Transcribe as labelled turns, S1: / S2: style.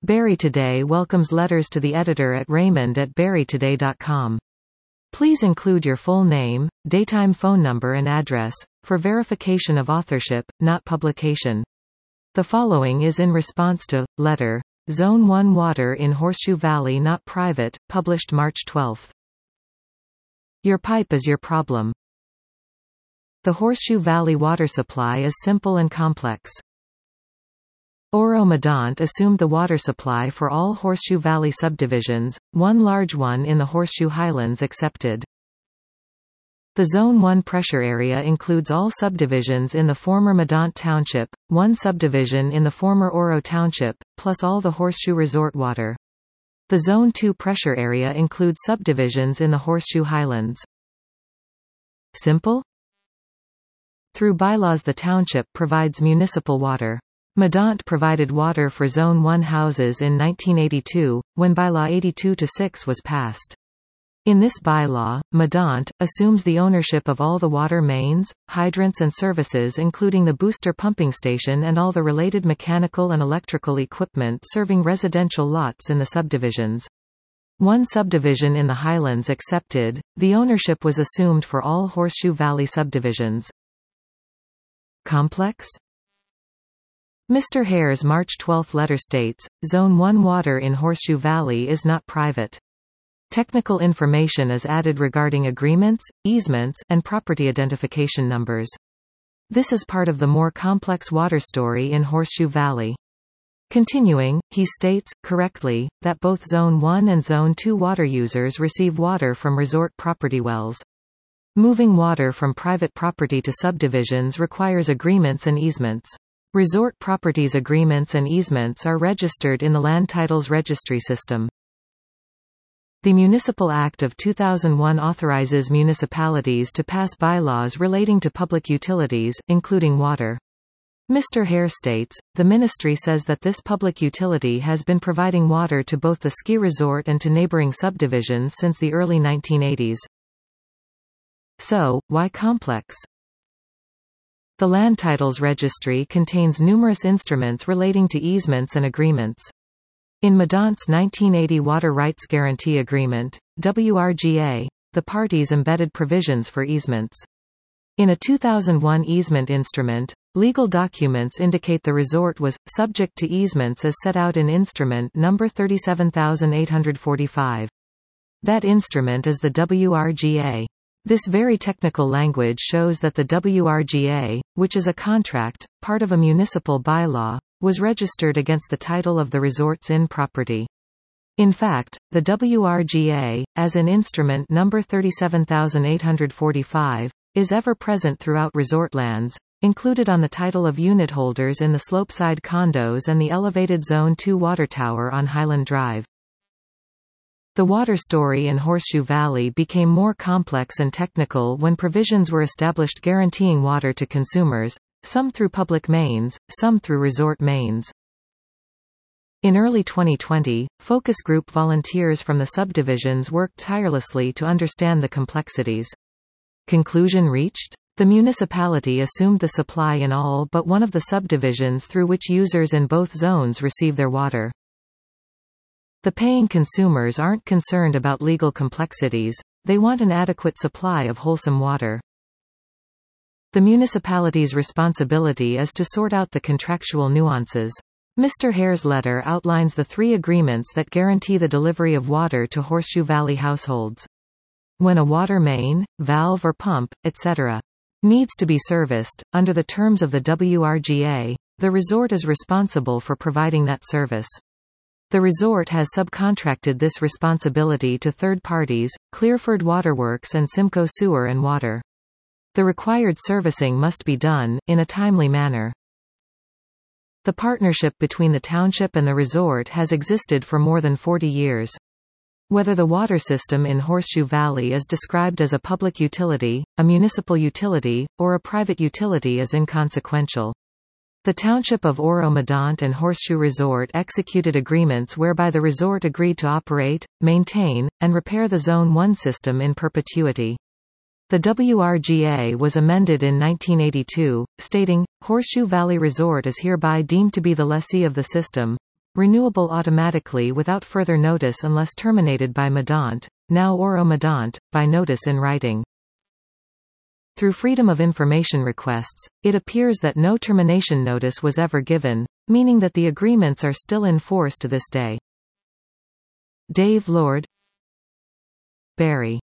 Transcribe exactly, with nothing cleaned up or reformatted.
S1: Barrie Today welcomes letters to the editor at raymond at barrie today dot com. Please include your full name, daytime phone number and address, for verification of authorship, not publication. The following is in response to letter, Zone one Water in Horseshoe Valley Not Private, published March twelfth. Your pipe is your problem. The Horseshoe Valley water supply is simple and complex. Oro-Medonte assumed the water supply for all Horseshoe Valley subdivisions, one large one in the Horseshoe Highlands excepted. The Zone one pressure area includes all subdivisions in the former Medonte Township, one subdivision in the former Oro Township, plus all the Horseshoe Resort water. The Zone two pressure area includes subdivisions in the Horseshoe Highlands. Simple? Through bylaws the township provides municipal water. Medonte provided water for Zone one houses in nineteen eighty-two, when Bylaw eighty-two dash six was passed. In this bylaw, Medonte assumes the ownership of all the water mains, hydrants and services including the booster pumping station and all the related mechanical and electrical equipment serving residential lots in the subdivisions. One subdivision in the Highlands excepted, the ownership was assumed for all Horseshoe Valley subdivisions. Complex? Mister Hare's March twelfth letter states, Zone one water in Horseshoe Valley is not private. Technical information is added regarding agreements, easements, and property identification numbers. This is part of the more complex water story in Horseshoe Valley. Continuing, he states, correctly, that both Zone one and Zone two water users receive water from resort property wells. Moving water from private property to subdivisions requires agreements and easements. Resort properties agreements and easements are registered in the Land Titles Registry System. The Municipal Act of two thousand one authorizes municipalities to pass bylaws relating to public utilities, including water. Mister Hare states, the ministry says that this public utility has been providing water to both the ski resort and to neighboring subdivisions since the early nineteen eighties. So, why complex? The Land Titles Registry contains numerous instruments relating to easements and agreements. In Medonte's nineteen eighty Water Rights Guarantee Agreement, W R G A, the parties embedded provisions for easements. In a two thousand one easement instrument, legal documents indicate the resort was subject to easements as set out in instrument number thirty-seven thousand eight hundred forty-five. That instrument is the W R G A. This very technical language shows that the W R G A, which is a contract, part of a municipal bylaw, was registered against the title of the resort's in property. In fact, the W R G A, as in instrument number thirty-seven thousand eight hundred forty-five, is ever present throughout resort lands, included on the title of unit holders in the slopeside condos and the elevated Zone two water tower on Highland Drive. The water story in Horseshoe Valley became more complex and technical when provisions were established guaranteeing water to consumers, some through public mains, some through resort mains. In early twenty twenty, focus group volunteers from the subdivisions worked tirelessly to understand the complexities. Conclusion reached? The municipality assumed the supply in all but one of the subdivisions through which users in both zones receive their water. The paying consumers aren't concerned about legal complexities, they want an adequate supply of wholesome water. The municipality's responsibility is to sort out the contractual nuances. Mister Hare's letter outlines the three agreements that guarantee the delivery of water to Horseshoe Valley households. When a water main, valve or pump, et cetera needs to be serviced, under the terms of the W R G A, the resort is responsible for providing that service. The resort has subcontracted this responsibility to third parties, Clearford Waterworks and Simcoe Sewer and Water. The required servicing must be done, in a timely manner. The partnership between the township and the resort has existed for more than forty years. Whether the water system in Horseshoe Valley is described as a public utility, a municipal utility, or a private utility is inconsequential. The township of Oro-Medonte and Horseshoe Resort executed agreements whereby the resort agreed to operate, maintain, and repair the Zone one system in perpetuity. The W R G A was amended in nineteen eighty-two, stating, Horseshoe Valley Resort is hereby deemed to be the lessee of the system, renewable automatically without further notice unless terminated by Madant, now Oro Madant, by notice in writing. Through Freedom of Information requests, it appears that no termination notice was ever given, meaning that the agreements are still in force to this day. Dave Lord, Barry